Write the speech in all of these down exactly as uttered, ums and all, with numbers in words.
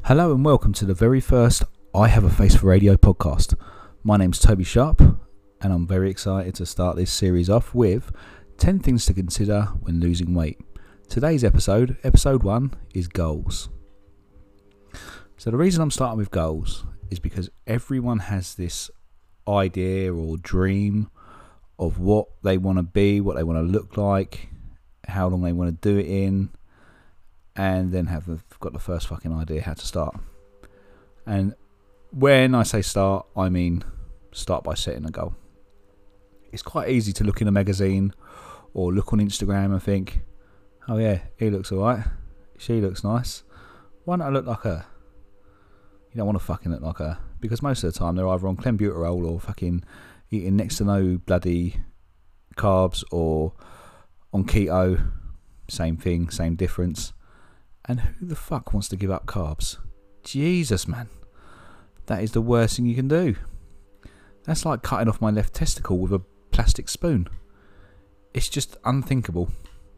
Hello and welcome to the very first I Have a Face for Radio podcast. My name's Toby Sharp and I'm very excited to start this series off with ten things to consider when losing weight. Today's episode, episode one, is goals. So the reason I'm starting with goals is because everyone has this idea or dream of what they want to be, what they want to look like, how long they want to do it in, and then have the, got the first fucking idea how to start. And when I say start, I mean start by setting a goal. It's quite easy to look in a magazine or look on Instagram and think, oh yeah, he looks alright, she looks nice, why don't I look like her? You don't want to fucking look like her, because most of the time they're either on clenbuterol or fucking eating next to no bloody carbs, or on keto. Same thing, same difference. And who the fuck wants to give up carbs? Jesus, man. That is the worst thing you can do. That's like cutting off my left testicle with a plastic spoon. It's just unthinkable.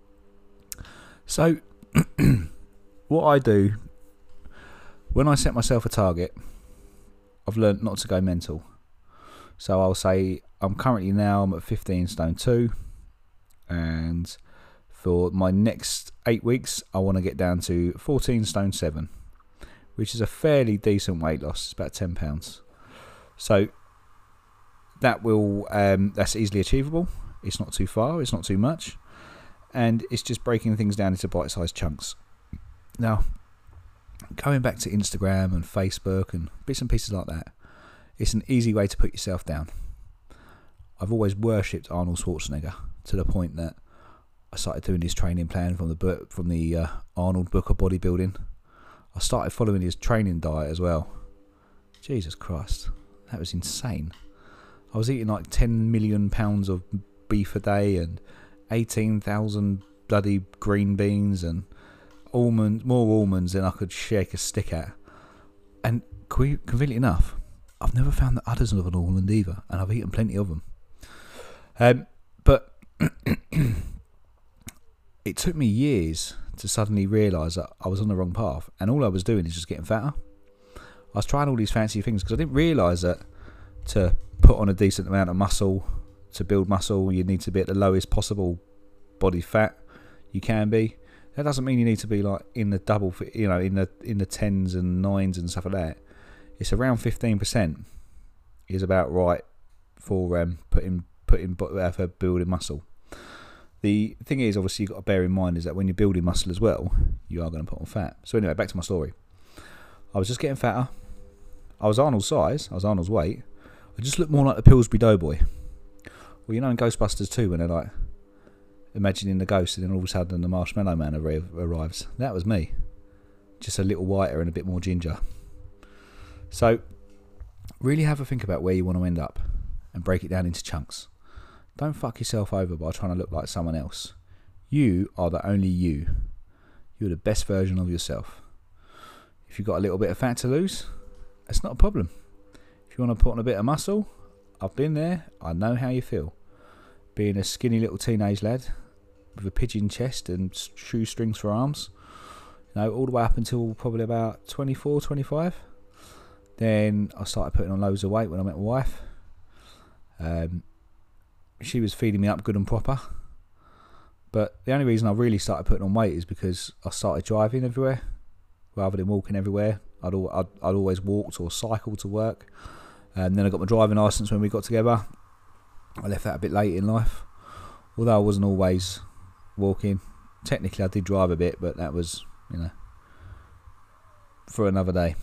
So, what I do, when I set myself a target, I've learnt not to go mental. So I'll say, I'm currently now, I'm at fifteen stone two, and for my next eight weeks, I want to get down to fourteen stone seven, which is a fairly decent weight loss. It's about ten pounds. So that will um, that's easily achievable. It's not too far. It's not too much, and it's just breaking things down into bite-sized chunks. Now, going back to Instagram and Facebook and bits and pieces like that, it's an easy way to put yourself down. I've always worshipped Arnold Schwarzenegger to the point that I started doing his training plan from the book, from the uh, Arnold Book of Bodybuilding. I started following his training diet as well. Jesus Christ, that was insane. I was eating like ten million pounds of beef a day and eighteen thousand bloody green beans and almonds, more almonds than I could shake a stick at. And conveniently enough, I've never found the others of an almond either, and I've eaten plenty of them. Um, but it took me years to suddenly realise that I was on the wrong path, and all I was doing is just getting fatter. I was trying all these fancy things because I didn't realise that to put on a decent amount of muscle, to build muscle, you need to be at the lowest possible body fat you can be. That doesn't mean you need to be like in the double, you know, in the in the tens and nines and stuff like that. It's around fifteen percent is about right for um, putting putting uh, for building muscle. The thing is, obviously, you've got to bear in mind is that when you're building muscle as well, you are going to put on fat. So anyway, back to my story. I was just getting fatter. I was Arnold's size. I was Arnold's weight. I just looked more like the Pillsbury Doughboy. Well, you know in Ghostbusters two, when they're like imagining the ghost and then all of a sudden the Marshmallow Man arrives. That was me. Just a little whiter and a bit more ginger. So really have a think about where you want to end up and break it down into chunks. Don't fuck yourself over by trying to look like someone else. You are the only you. You're the best version of yourself. If you've got a little bit of fat to lose, that's not a problem. If you want to put on a bit of muscle, I've been there. I know how you feel. Being a skinny little teenage lad with a pigeon chest and shoestrings for arms, you know, all the way up until probably about twenty-four, twenty-five. Then I started putting on loads of weight when I met my wife. Um, she was feeding me up good and proper. But the only reason I really started putting on weight is because I started driving everywhere rather than walking everywhere. I'd, al- I'd, I'd always walked or cycled to work. And then I got my driving licence when we got together. I left that a bit late in life. Although I wasn't always walking. Technically I did drive a bit, but that was, you know, for another day.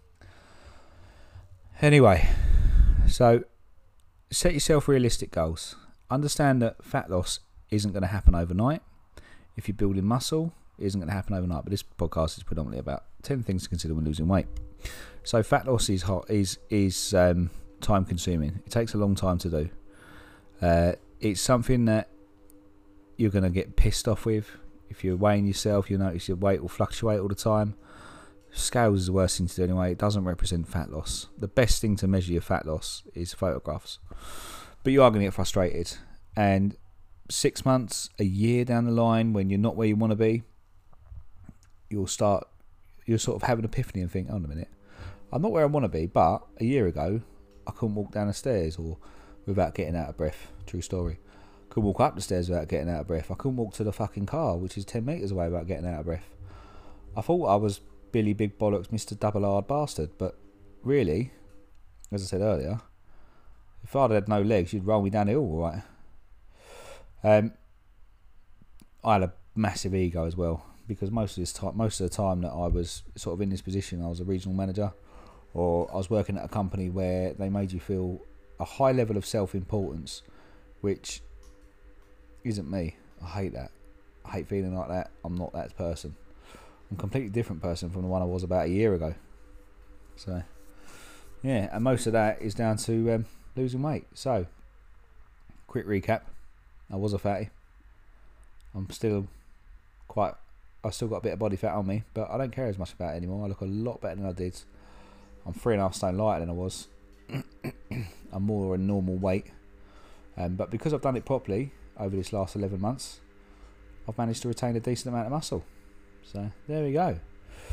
Anyway, so set yourself realistic goals. Understand that fat loss isn't going to happen overnight. If you're building muscle, it isn't going to happen overnight. But this podcast is predominantly about ten things to consider when losing weight. So fat loss is hot, is is um, time consuming. It takes a long time to do. Uh, it's something that you're going to get pissed off with. If you're weighing yourself, you'll notice your weight will fluctuate all the time. Scales is the worst thing to do anyway. It doesn't represent fat loss. The best thing to measure your fat loss is photographs. But you are going to get frustrated. And six months, a year down the line, when you're not where you want to be, you'll start you sort of have an epiphany and think, hold on a minute, I'm not where I want to be, but a year ago I couldn't walk down the stairs or without getting out of breath. True story. Couldn't walk up the stairs without getting out of breath. I couldn't walk to the fucking car, which is ten metres away, without getting out of breath. I thought I was Billy Big Bollocks, Mister Double Hard Bastard, but really, as I said earlier, if I'd had no legs, you'd roll me down the hill, all right? Um, I had a massive ego as well, because most of this time, most of the time that I was sort of in this position, I was a regional manager, or I was working at a company where they made you feel a high level of self-importance, which isn't me. I hate that. I hate feeling like that. I'm not that person. I'm a completely different person from the one I was about a year ago. So, yeah, and most of that is down to um, losing weight. So, quick recap. I was a fatty. I'm still quite... I've still got a bit of body fat on me, but I don't care as much about it anymore. I look a lot better than I did. I'm three and a half stone lighter than I was. I'm more a normal weight. Um, but because I've done it properly over this last eleven months, I've managed to retain a decent amount of muscle. So there we go.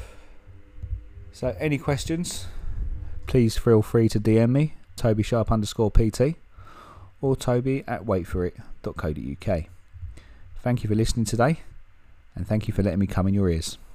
So any questions, please feel free to D M me, Toby Sharp underscore PT, or Toby at waitforit dot co dot uk. Thank you for listening today, and thank you for letting me come in your ears.